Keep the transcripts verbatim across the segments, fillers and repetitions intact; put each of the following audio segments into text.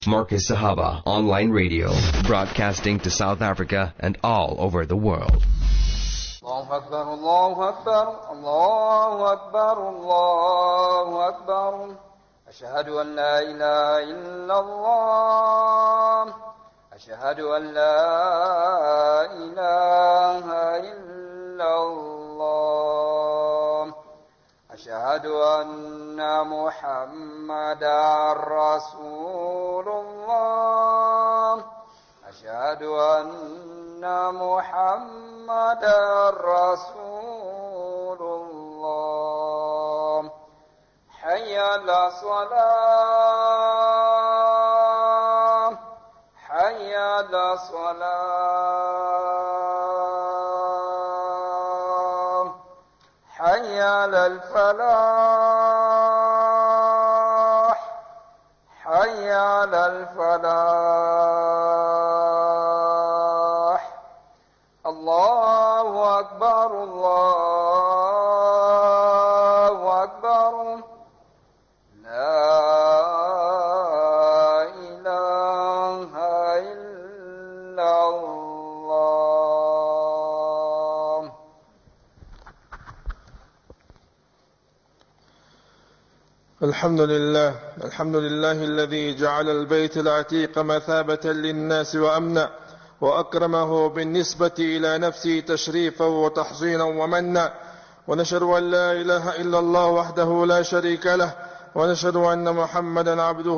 Marcus Sahaba Online Radio, broadcasting to South Africa and all over the world. Allahu Akbar, Allahu Akbar, Allahu Akbar, Allahu Akbar. Ashhadu an la ilaha illallah. Ashhadu an la ilaha illallah. Ashhadu anna Muhammadan Rasulullah. Ashhadu anna Muhammadan Rasulullah. Hayya ala salah. Hayya ala salah. Hayya ala al-falah. Hayya ala al-falah. Allahu Akbar, Allahu Akbar. La ilaha illallah. الحمد لله الحمد لله الذي جعل البيت العتيق مثابة للناس وأمنا، وأكرمه بالنسبة إلى نفسه تشريفا وتحصينا ومنا، ونشهد أن لا إله إلا الله وحده لا شريك له، ونشهد أن محمدا عبده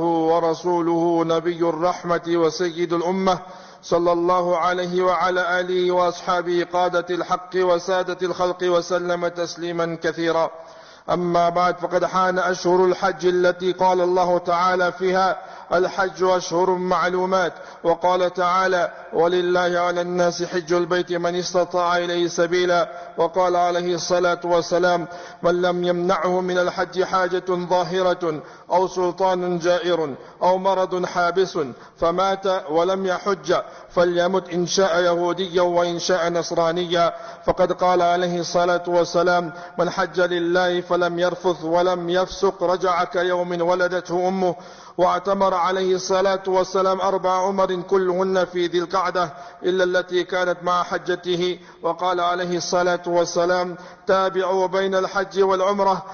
ورسوله نبي الرحمة وسيد الأمة، صلى الله عليه وعلى آله وأصحابه قادة الحق وسادة الخلق وسلم تسليما كثيرا. أما بعد، فقد حان أشهر الحج التي قال الله تعالى فيها: الحج أشهر معلومات، وقال تعالى: ولله على الناس حج البيت من استطاع إليه سبيلا، وقال عليه الصلاة والسلام: من لم يمنعه من الحج حاجة ظاهرة أو سلطان جائر أو مرض حابس فمات ولم يحج فليمت إن شاء يهوديا وإن شاء نصرانيا، فقد قال عليه الصلاة والسلام: من حج لله فلم يرفث ولم يفسق رجع كيوم ولدته أمه. واعتمر عليه الصلاة والسلام أربع عمر كلهن في ذي القعدة إلا التي كانت مع حجته، وقال عليه الصلاة والسلام: تابعوا بين الحج والعمرة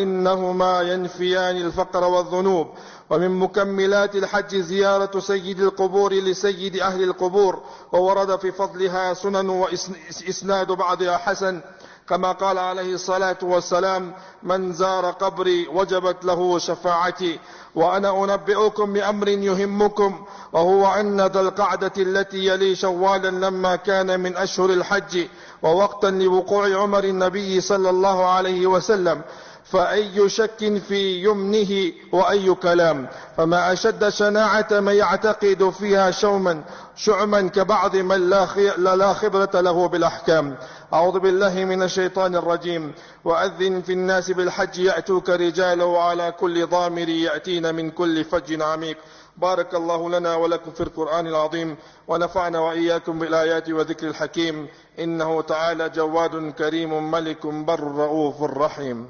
فإنهما ينفيان الفقر والذنوب. ومن مكملات الحج زيارة سيد القبور لسيد أهل القبور، وورد في فضلها سنن وإسناد بعضها حسن، كما قال عليه الصلاة والسلام: من زار قبري وجبت له شفاعتي. وأنا أنبئكم بأمر يهمكم، وهو أن ذا القعدة التي يلي شوالا لما كان من أشهر الحج ووقتا لوقوع عمر النبي صلى الله عليه وسلم، فأي شك في يمنه وأي كلام، فما أشد شناعة من يعتقد فيها شوما شعما كبعض من لا خبرة له بالأحكام. أعوذ بالله من الشيطان الرجيم. وأذن في الناس بالحج يأتوك رجالا وعلى كل ضامر يأتين من كل فج عميق. بارك الله لنا ولكم في القرآن العظيم، ونفعنا وإياكم بالآيات وذكر الحكيم، إنه تعالى جواد كريم ملك بر رؤوف رحيم.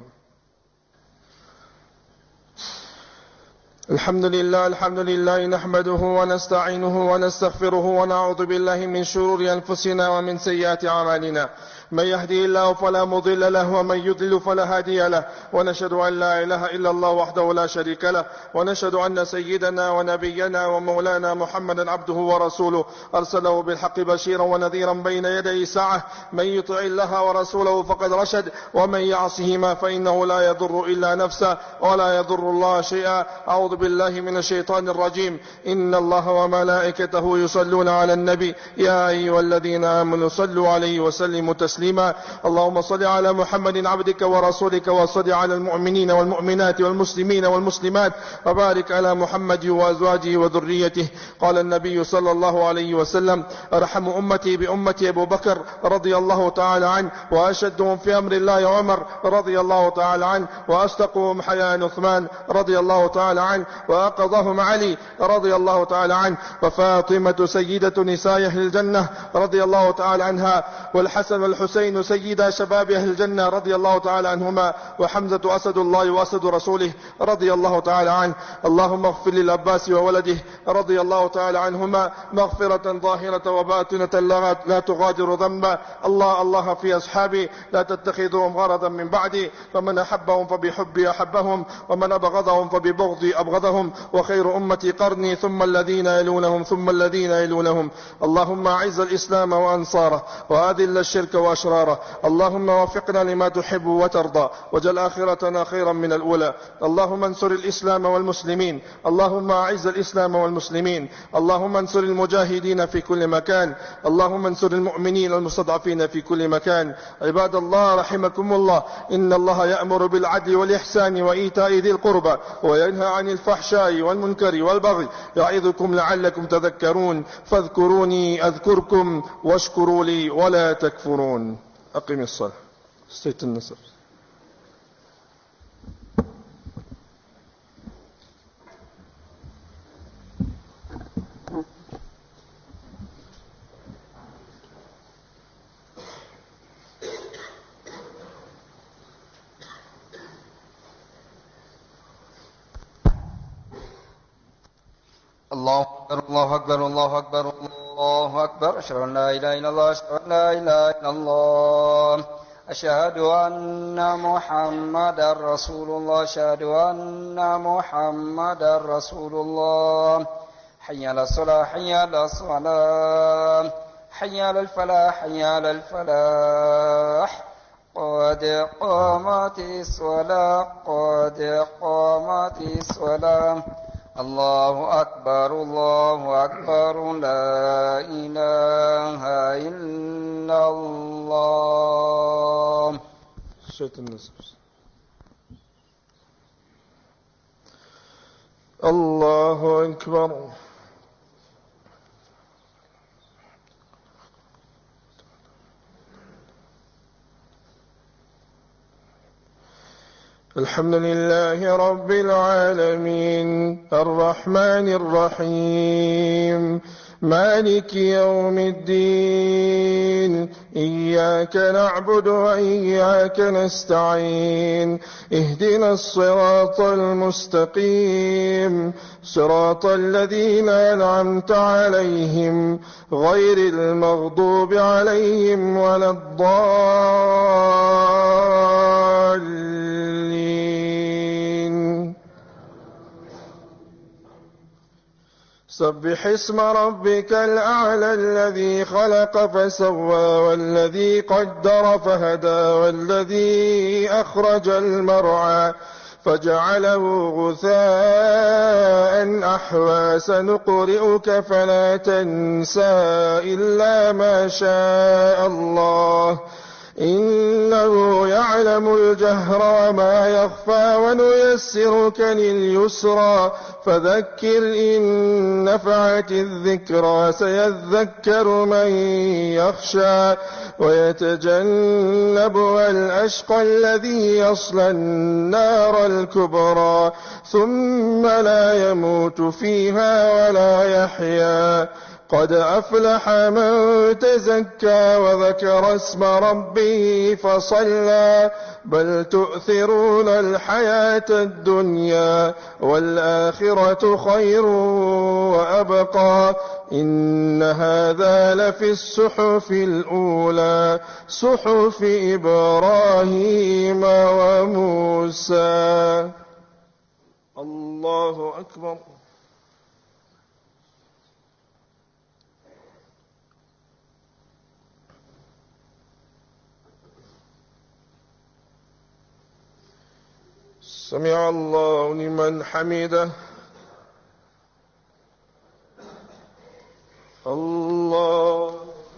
الحمد لله الحمد لله نحمده ونستعينه ونستغفره، ونعوذ بالله من شرور أنفسنا ومن سيئات أعمالنا. من يهدي الله فلا مضل له، ومن يضلل فلا هادي له، ونشهد أن لا إله إلا الله وحده لا شريك له، ونشهد أن سيدنا ونبينا ومولانا محمدا عبده ورسوله، أرسله بالحق بشيرا ونذيرا بين يدي ساعة. من يطع الله ورسوله فقد رشد، ومن يعصهما فإنه لا يضر إلا نفسه ولا يضر الله شيئا. أعوذ بالله من الشيطان الرجيم. إن الله وملائكته يصلون على النبي، يا أيها الذين آمنوا صلوا عليه وسلموا تسليما. اللهم صل على محمد عبدك ورسولك، وصل على المؤمنين والمؤمنات والمسلمين والمسلمات، وبارك على محمد وأزواجه وذريته. قال النبي صلى الله عليه وسلم: أرحم أمتي بأمتي أبو بكر رضي الله تعالى عنه، وأشدهم في أمر الله عمر رضي الله تعالى عنه، وأصدقهم حياء عثمان رضي الله تعالى عنه، وأقضاهم علي رضي الله تعالى عنه، وفاطمة سيدة نساء أهل الجنة رضي الله تعالى عنها، والحسن والحسين والحسين سيدا شباب أهل الجنة رضي الله تعالى عنهما، وحمزة أسد الله وأسد رسوله رضي الله تعالى عنه. اللهم اغفر للعباس وولده رضي الله تعالى عنهما مغفرة ظاهرة وباطنة لا تغادر ذنبا. الله الله في أصحابي لا تتخذهم غرضا من بعدي، فمن أحبهم فبحبي أحبهم، ومن أبغضهم فببغضي أبغضهم، وخير أمتي قرني ثم الذين يلونهم ثم الذين يلونهم. اللهم أعز الإسلام وأنصاره وأذل الشرك وأشراره. اللهم وفقنا لما تحب وترضى، وجل آخرتنا خيرا من الأولى. اللهم انصر الإسلام والمسلمين، اللهم أعز الإسلام والمسلمين، اللهم انصر المجاهدين في كل مكان، اللهم انصر المؤمنين المستضعفين في كل مكان. عباد الله رحمكم الله، إن الله يأمر بالعدل والإحسان وإيتاء ذي القربى وينهى عن الفحشاء والمنكر والبغي، يعظكم لعلكم تذكرون. فاذكروني أذكركم واشكروا لي ولا تكفرون. أقم الصلاة. استيت النصر. الله أكبر الله أكبر الله أكبر الله أكبر. أشهد أن لا إله إلا الله أشهد أن لا إله إلا الله أشهد أن محمدا رسول الله أشهد أن محمدا رسول الله. حي على الصلاة حي على الصلاة حي على الفلاح حي على الفلاح. قد قامت الصلاة قد قامت الصلاة. الله أكبر الله أكبر لا إله إلا الله. الله أكبر. الحمد لله رب العالمين الرحمن الرحيم مالك يوم الدين. إياك نعبد وإياك نستعين. اهدنا الصراط المستقيم صراط الذين أنعمت عليهم غير المغضوب عليهم ولا الضالين. سبح اسم ربك الأعلى الذي خلق فسوى والذي قدر فهدى والذي أخرج المرعى فجعله غثاء أحوى. سنقرئك فلا تنسى إلا ما شاء الله إنه يعلم الجهر وما يخفى. ونيسرك لليسرى فذكر إن نفعت الذكرى. سيذكر من يخشى ويتجنبها الأشقى الذي يصلى النار الكبرى ثم لا يموت فيها ولا يحيا. قد أفلح من تزكى وذكر اسم ربه فصلى. بل تؤثرون الحياة الدنيا والآخرة خير وأبقى. إن هذا لفي الصحف الأولى صحف إبراهيم وموسى. الله أكبر. سمع الله لمن حمده. الله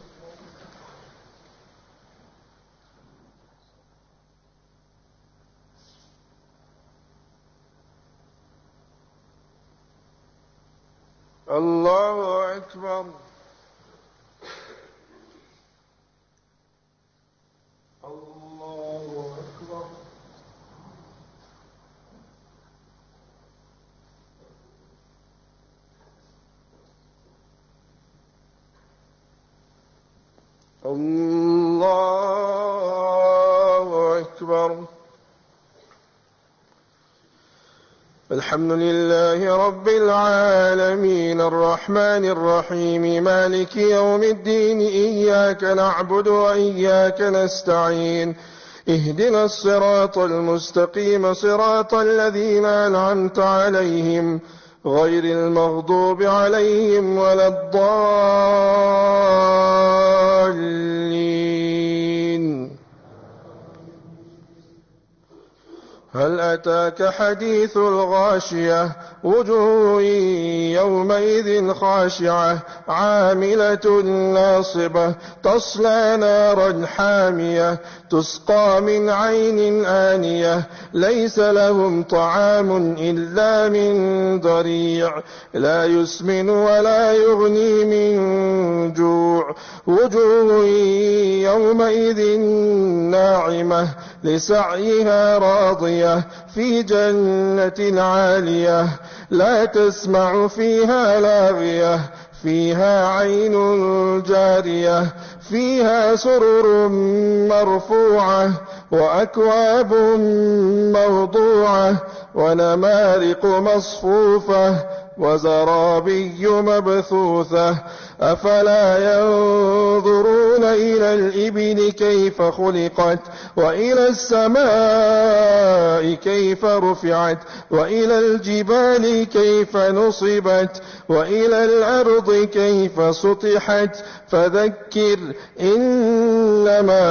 الله أكبر. الله أكبر. الله أكبر. الحمد لله رب العالمين الرحمن الرحيم مالك يوم الدين إياك نعبد وإياك نستعين اهدنا الصراط المستقيم صراط الذين أنعمت عليهم غير المغضوب عليهم ولا الضالين. هل أتاك حديث الغاشية وجوه يومئذ خاشعة عاملة ناصبة تصلى نارا حامية تسقى من عين آنية ليس لهم طعام إلا من ضريع لا يسمن ولا يغني من جوع وجوه يومئذ ناعمة لسعيها راضية في جنة عالية لا تسمع فيها لاغية فيها عين جارية فيها سرر مرفوعة وأكواب موضوعة ونمارق مصفوفة وزرابي مبثوثة أفلا ينظرون إلى الإبل كيف خلقت وإلى السماء كيف رفعت وإلى الجبال كيف نصبت وإلى الأرض كيف سطحت فذكر إنما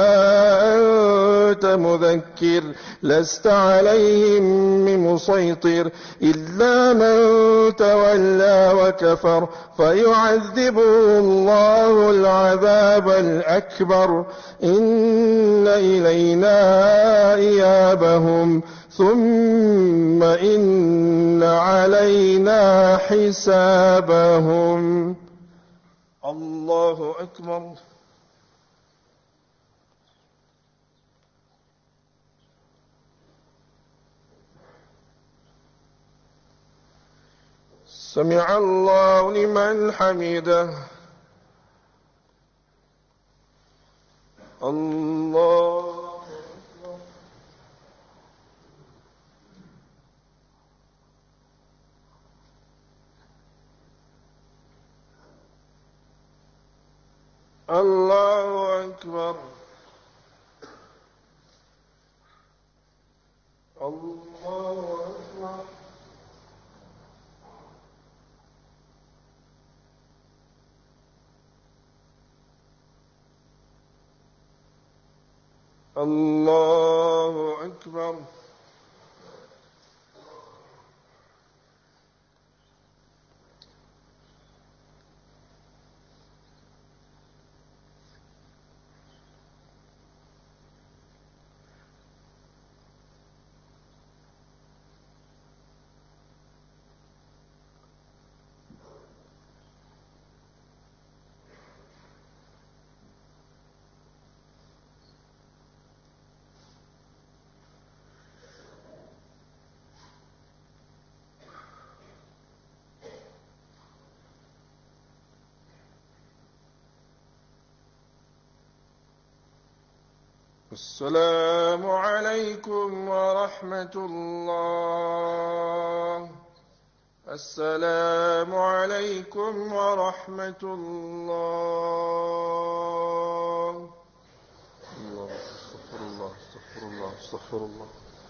أنت مذكر لست عليهم بمسيطر إلا من تولى وكفر فيعذبه الله العذاب الأكبر إن إلينا إيابهم ثم إن علينا حسابهم. الله أكبر. سمع الله لمن حمده. الله الله أكبر. الله أكبر. الله أكبر. السلام عليكم ورحمة الله. السلام عليكم ورحمة الله. الله استغفر الله استغفر الله استغفر الله.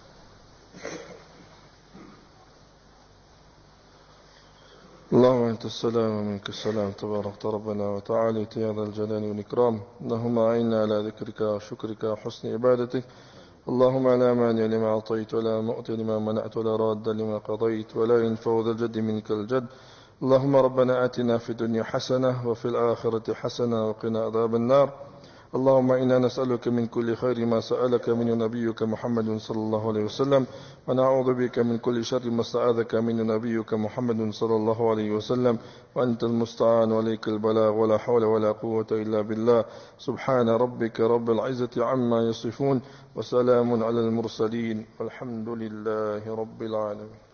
اللهم أنت السلام ومنك السلام تبارك ربنا وتعالى يا ذا الجلال والإكرام. اللهم أعنا على ذكرك وشكرك وحسن عبادتك. اللهم لا مانع لما أعطيت ولا معطي لما منعت ولا راد لما قضيت ولا ينفع ذا الجد منك الجد. اللهم ربنا آتنا في الدنيا حسنة وفي الآخرة حسنة وقنا عذاب النار. اللهم إنا نسألك من كل خير ما سألك من نبيك محمد صلى الله عليه وسلم ونعوذ بك من كل شر ما استعاذك من نبيك محمد صلى الله عليه وسلم وأنت المستعان وإليك البلاغ ولا حول ولا قوة إلا بالله. سبحان ربك رب العزة عما يصفون وسلام على المرسلين والحمد لله رب العالمين.